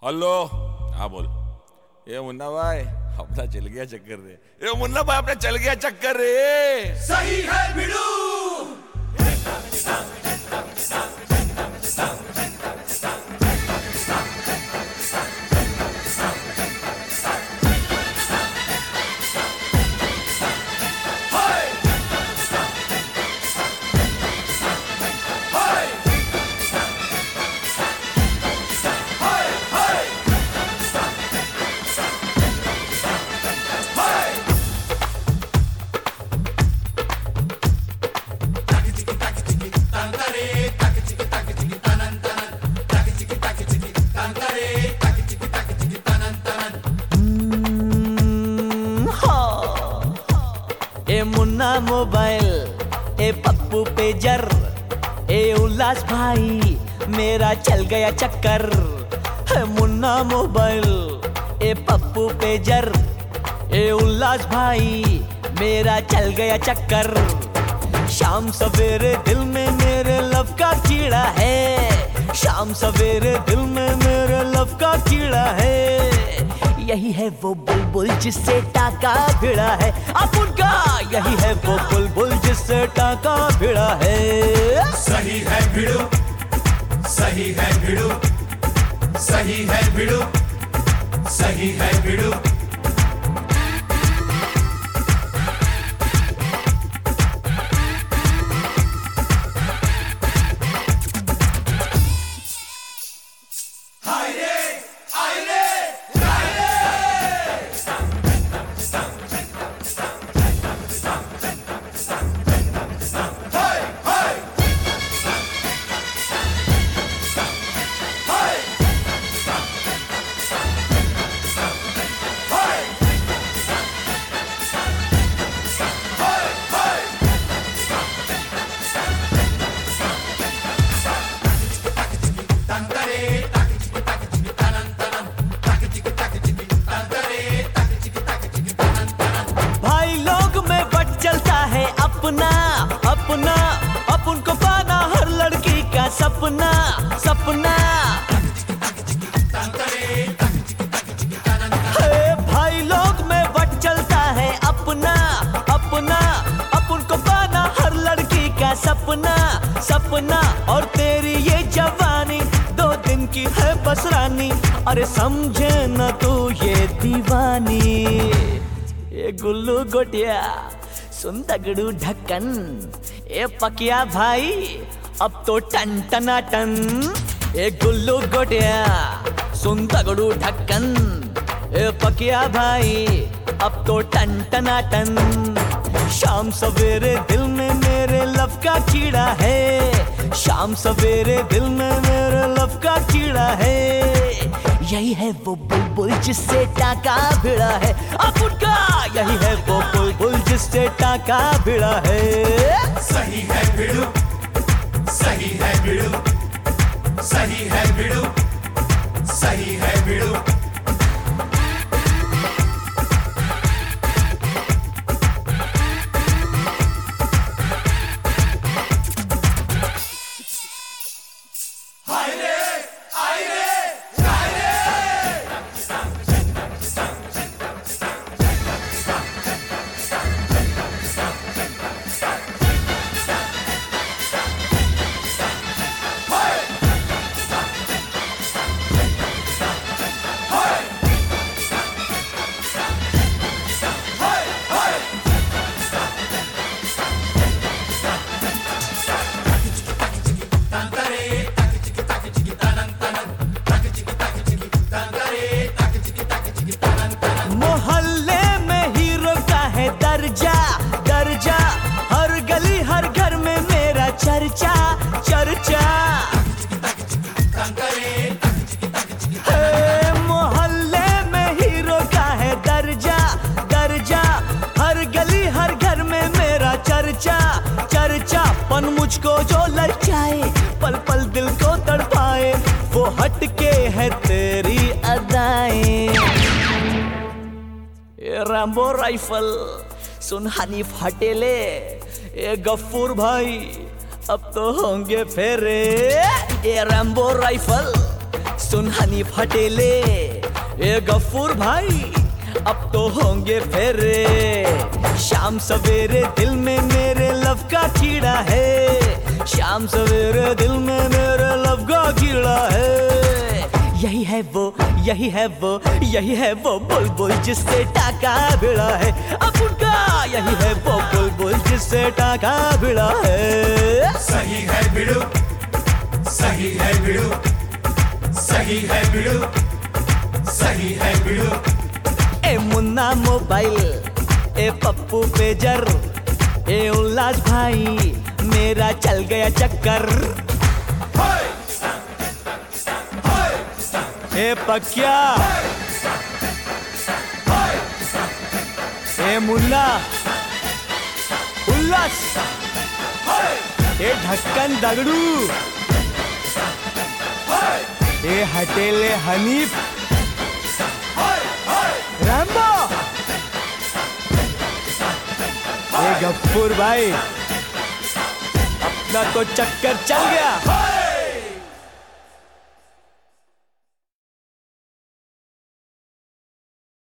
Hello. हाँ बोल। ये मुन्ना भाई अपना चल गया चक्कर रे। ये मुन्ना भाई अपना चल गया चक्कर रे। सही है भिड़ू। ए मुन्ना मोबाइल, ए पप्पू पेजर, ए उल्लास भाई मेरा चल गया चक्कर। है मुन्ना मोबाइल, ए पप्पू पेजर, ए उल्लास भाई मेरा चल गया चक्कर। शाम सवेरे दिल में मेरे लव का कीड़ा है, शाम सवेरे दिल में मेरे लव का कीड़ा है। यही है वो बुलबुल जिससे टाका भिड़ा है अपुन का, यही है वो बुलबुल जिससे टाका भिड़ा है। सही है भिड़ू, सही है भिड़ू, सही है भिड़ू, सही है भिड़ू। अपना अपना अपन को पाना हर लड़की का सपना सपना। भाई लोग में बट चलता है अपना अपना अपन को पाना हर लड़की का सपना सपना। और तेरी ये जवानी 2 दिन की है बस रानी, अरे समझे न तू ये दीवानी। ये गुल्लू गोटिया सुन तगड़ू ढक्कन, ए पकिया भाई अब तो टन टना टन। ए गुल्लू गोटिया सुन तगड़ू ढक्कन, ए पकिया भाई अब तो टन टना टन। शाम सवेरे दिल में मेरे लव का कीड़ा है, शाम सवेरे दिल में मेरे लव का कीड़ा है। यही है वो बुलबुल जिससे टाका भिड़ा है अपुन का, यही है वो बुलबुल जिससे टाका भिड़ा है। सही है भिड़ू, सही है भिड़ू, सही है भिड़ू, सही है भिड़ू। मोहल्ले में हीरो का है दर्जा दर्जा, हर गली हर घर में मेरा चर्चा चर्चा। मोहल्ले में हीरो का है दर्जा दर्जा, हर गली हर घर में मेरा चर्चा चर्चा। पन मुझको जो ललचाए पल पल दिल को तड़पाए, वो हटके है तेरी अदाएं। ये रैम्बो राइफल सुन हनीफ हटेले, ये गफ्फूर भाई अब तो होंगे फेरे। ये रैम्बो राइफल सुन हनीफ हटेले, ए गफूर भाई अब तो होंगे फेरे। शाम सवेरे दिल में मेरे लव का कीड़ा है, शाम सवेरे दिल में मेरे लव का कीड़ा है। यही है वो, यही है वो, यही है वो बुलबुल जिससे टाका भिड़ा है अब उनका। यही है वो बुलबुल जिससे टाका भिड़ा है। सही है भिड़ू, सही है भिड़ू, सही है भिड़ू, सही है भिड़ू। ए मुन्ना मोबाइल, ए पप्पू पेजर, ए उल्लास भाई मेरा चल गया चक्कर। ए पक्या, ए मुन्ना, उल्लास, ए ढक्कन दगड़ू, ए हटेले हनीफ, रैम्बो, ए गफ्फूर भाई अपना तो चक्कर चल गया।